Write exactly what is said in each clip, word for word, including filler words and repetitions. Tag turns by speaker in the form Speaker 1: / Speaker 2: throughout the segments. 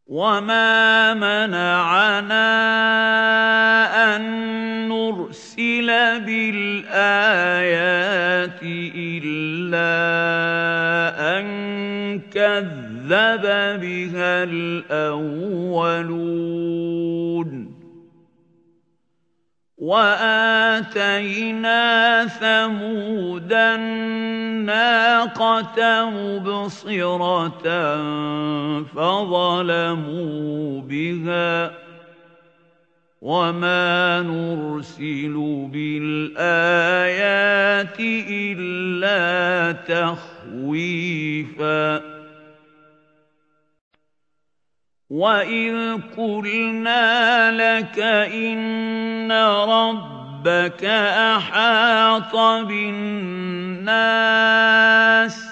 Speaker 1: وَمَا مَنَعَنَا أَن نُّرْسِلَ بِالْآيَاتِ إِلَّا أَن كَذَّبَ بِهَا الْأَوَّلُونَ وَآتَيْنَا ثَمُودَ النَّاقَةَ مُبْصِرَةً فَظَلَمُوا بِهَا ۚ وَمَا نُرْسِلُ بِالْآيَاتِ إِلَّا تَخْوِيفًا. وَإِذْ قُلْنَا لَكَ إِنَّ رَبَّكَ أَحَاطَ بِالنَّاسِ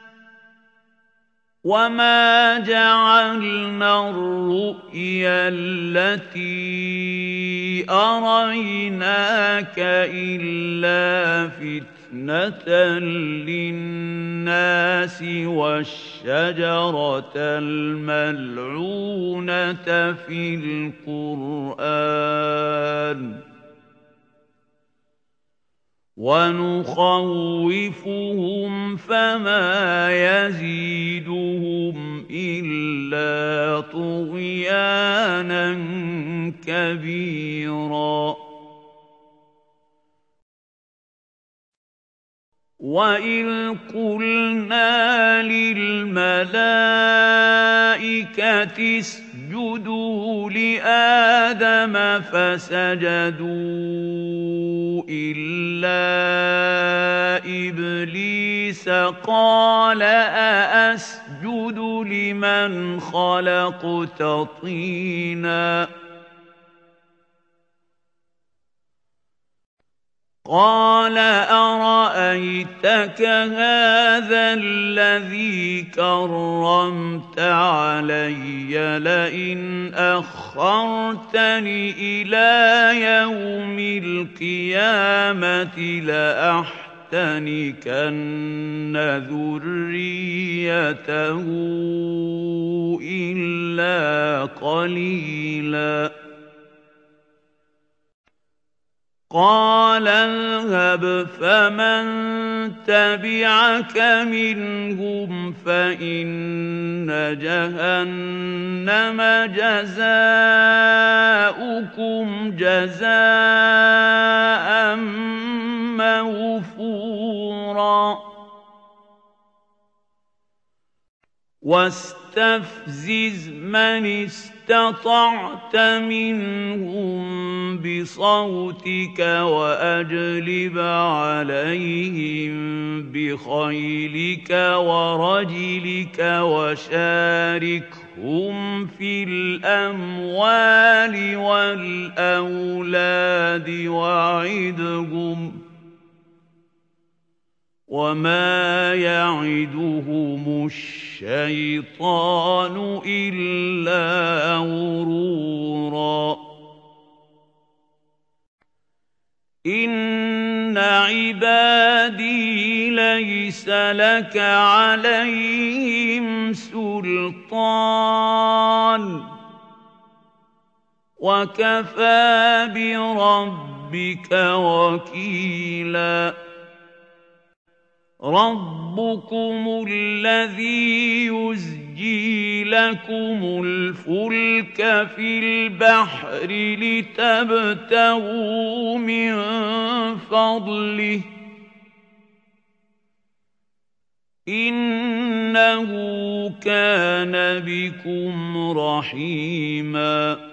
Speaker 1: وَمَا جَعَلْنَا الرُّؤْيَا الَّتِي أَرَيْنَاكَ إِلَّا فِتْنَةً لِّلنَّاسِ وَالشَّجَرَةَ الْمَلْعُونَةَ فِي الْقُرْآنِ وَنُخَوِّفُهُمْ فَمَا يَزِيدُهُمْ إِلَّا طُغْيَانًا كَبِيرًا. وَإِذْ قُلْنَا لِلْمَلَائِكَةِ اسْجُدُوا لِآدَمَ فَسَجَدُوا إِلَّا إِبْلِيسَ قَالَ أَأَسْجُدُ لِمَنْ خَلَقْتَ طِينًا قَالَ أَرَأَيْتَكَ هَٰذَا الَّذِي كَرَّمْتَ عَلَيَّ لَئِنْ أَخَّرْتَنِ إِلَىٰ يَوْمِ الْقِيَامَةِ لَأَحْتَنِكَنَّ ذُرِّيَّتَهُ إِلَّا قَلِيلًا. قَالَ اذْهَبْ فَمَن تَبِعَكَ مِنْهُمْ فَإِنَّ جَهَنَّمَ جَزَاؤُكُمْ جَزَاءً مَّوْفُورًا. وَاسْتَفْزِزْ مَنِ اسْتَطَعْتَ مِنْهُم بِصَوْتِكَ وَأَجْلِبْ عَلَيْهِم بِخَيْلِكَ وَرَجِلِكَ وَشَارِكْهُمْ فِي الْأَمْوَالِ وَالْأَوْلَادِ وَعِدْهُمْ ۚ وَمَا يَعِدُهُمُ الشَّيْطَانُ إِلَّا غُرُورًا. إِنَّ عِبَادِي لَيْسَ لَكَ عَلَيْهِمْ سُلْطَانٌ وَكَفَىٰ بِرَبِّكَ وَكِيلًا. رَبُّكُمُ الَّذِي يُزْجِي لَكُمُ الْفُلْكَ فِي الْبَحْرِ لِتَبْتَغُوا مِن فَضْلِهِ ۚ إِنَّهُ كَانَ بِكُمْ رَحِيمًا.